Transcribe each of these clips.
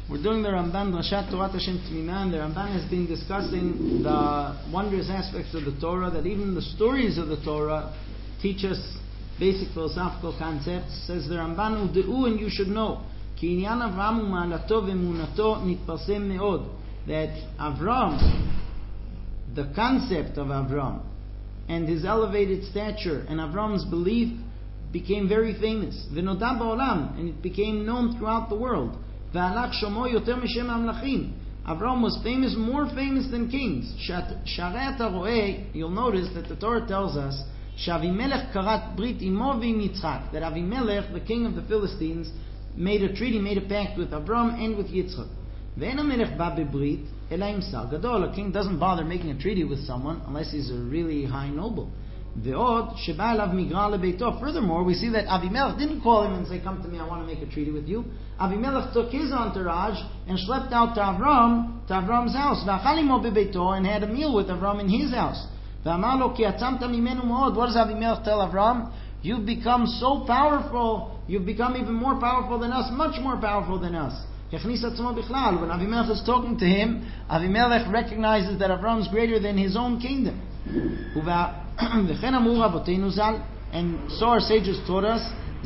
We're doing the Ramban Rashat Torat Hashem Tmina, and the Ramban has been discussing the wondrous aspects of the Torah, that even the stories of the Torah teach us basic philosophical concepts. Says the Ramban, U'de'u, and you should know, Ki inyan Avram u'ma'alato ve'emunato nitparsem me'od, that Avram, the concept of Avram, and his elevated stature, and Avram's belief became very famous. V'noda ba'olam, and it became known throughout the world. V'alach shomo yoter mishem amlachim. Avram was famous, more famous than kings. Sharei ata ro'eh, you'll notice that the Torah tells us, Shavimelech karat brit imo v'im Yitzchak, that Avimelech, the king of the Philistines, made a treaty, made a pact with Avram and with Yitzchak. Ve'en hamelech ba bebrit ela im sar gadol. A king doesn't bother making a treaty with someone unless he's a really high noble. Ve'od sheba elav migra lebeito. Furthermore, we see that Avimelech didn't call him and say, come to me, I want to make a treaty with you. Avimelech took his entourage and schlepped out to Avram's house. V'achal imo bebeito, and had a meal with Avram in his house. Ve'amar lo ki atzamta mimenu me'od. What does Avimelech tell Avram? You've become so powerful, you've become even more powerful than us, much more powerful than us. When Avimelech is talking to him, Avimelech recognizes that Avram is greater than his own kingdom. And so our sages taught us,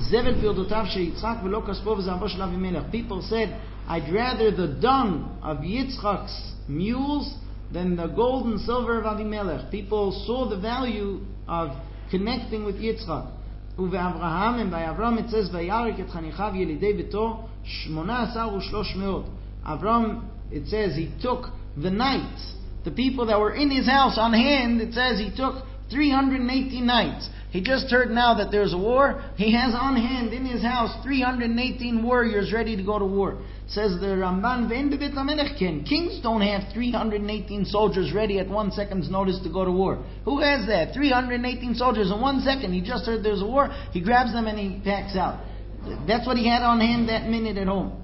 people said, I'd rather the dung of Yitzchak's mules than the gold and silver of Avimelech. People saw the value of connecting with Yitzchak. Avraham, and by Avram it says, Vayarik et chanichav yelidei beto 18,300. Avram, it says, he took the knights, the people that were in his house on hand. It says he took 318 knights. He just heard now that there's a war. He has on hand in his house 318 warriors ready to go to war. Says the Ramban, kings don't have 318 soldiers ready at 1 second's notice to go to war. Who has that? 318 soldiers in 1 second. He just heard there's a war. He grabs them and he packs out. That's what he had on hand that minute at home.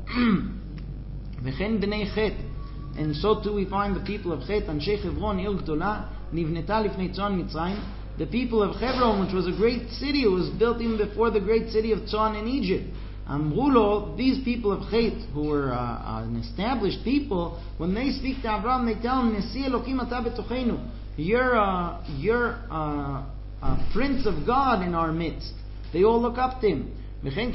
And so too we find the people of Chet, Anshe Chevron, Ir Gdola, Nivneta Lifnei Tzon Mitzrayim. The people of Hebron, which was a great city, it was built even before the great city of Tzon in Egypt. Amrulo, these people of Chet, who were an established people, when they speak to Avram, they tell him, Nesi Elokim ata betochenu. You're a prince of God in our midst. They all look up to him. And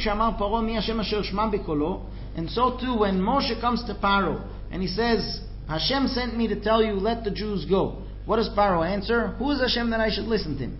so too, when Moshe comes to Paro, and he says, Hashem sent me to tell you, let the Jews go. What does Paro answer? Who is Hashem that I should listen to him?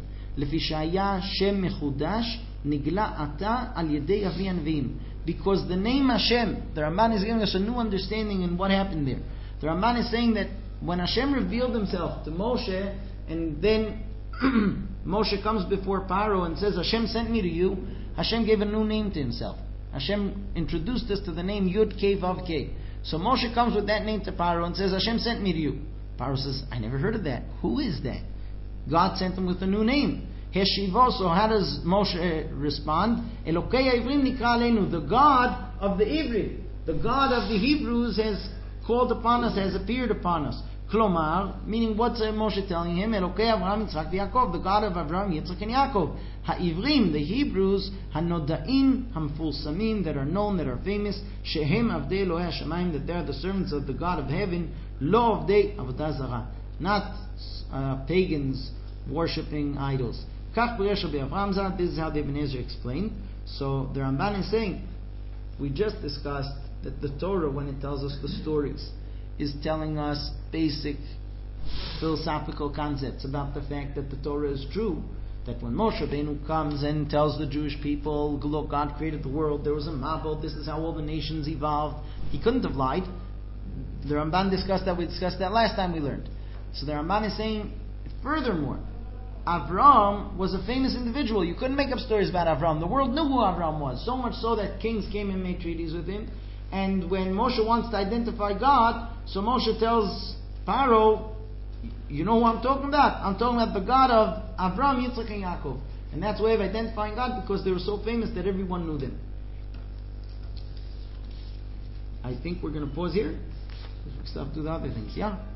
Because the name Hashem, the Ramban is giving us a new understanding in what happened there. The Ramban is saying that when Hashem revealed himself to Moshe, and then Moshe comes before Paro and says, Hashem sent me to you, Hashem gave a new name to himself. Hashem introduced us to the name Yud Kei Vav Kei. So Moshe comes with that name to Paro and says, Hashem sent me to you. Paro says, I never heard of that. Who is that? God sent him with a new name. Heshivo. So how does Moshe respond? Elokei Ivrim nikra aleinu. The God of the Ivrim, the God of the Hebrews has called upon us, has appeared upon us. Klomar, meaning what's Moshe telling him? Elokei Avraham, Yitzchak, Yaakov, the God of Avraham, Yitzchak, and Yaakov. Ha'ivrim, the Hebrews, ha'nodaim, ha'mfulsamim, that are known, that are famous, shehem avdei Elohei Hashamayim, that they are the servants of the God of heaven, lo avdei avodah zarah, not pagans worshipping idols. Kach b'resha be'Avram zad, this is how the Ibn Ezra explained. So the Ramban is saying, we just discussed that the Torah, when it tells us the stories, is telling us basic philosophical concepts about the fact that the Torah is true. That when Moshe Rabbeinu comes and tells the Jewish people, look, God created the world, there was a Mabul, this is how all the nations evolved, he couldn't have lied. The Ramban discussed that, we discussed that last time we learned. So the Ramban is saying, furthermore, Avram was a famous individual. You couldn't make up stories about Avram. The world knew who Avram was, so much so that kings came and made treaties with him. And when Moshe wants to identify God, so Moshe tells Paro, you know who I'm talking about? I'm talking about the God of Avram, Yitzchak, and Yaakov. And that's a way of identifying God, because they were so famous that everyone knew them. I think we're going to pause here. We'll do the other things, yeah?